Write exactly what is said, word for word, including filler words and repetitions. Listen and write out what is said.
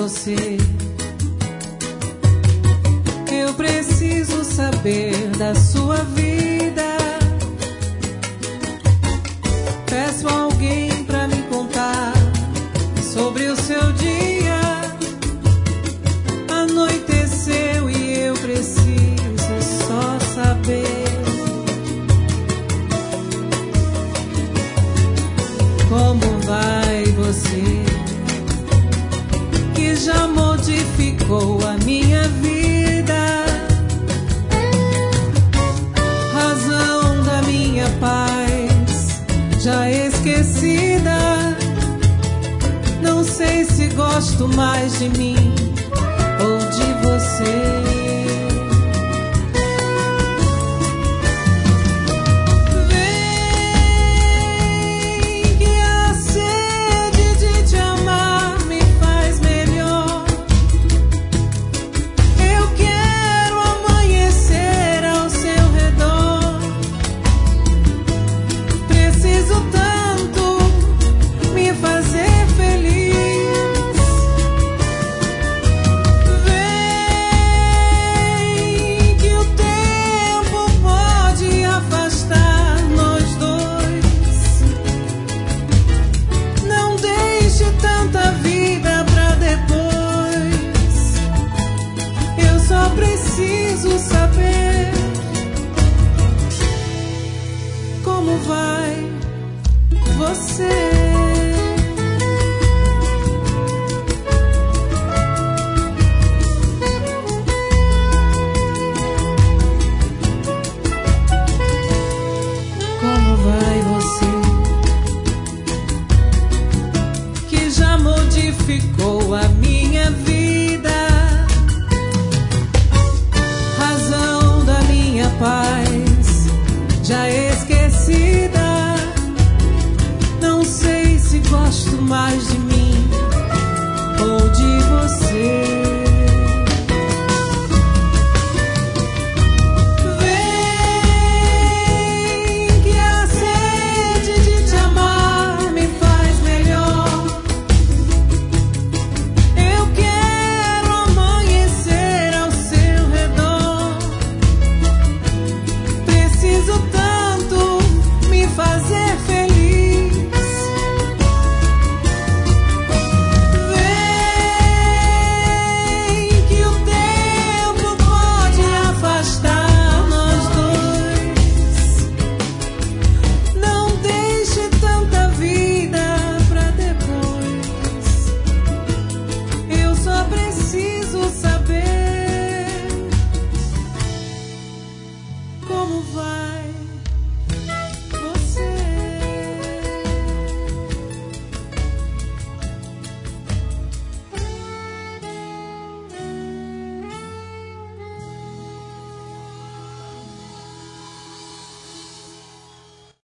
você. Eu preciso saber da sua vida. Peço a alguém pra me contar sobre o seu dia. Anoiteceu e eu preciso só saber como vai você, que já modificou a minha vida, razão da minha paz já esquecida. Não sei se gosto mais de mim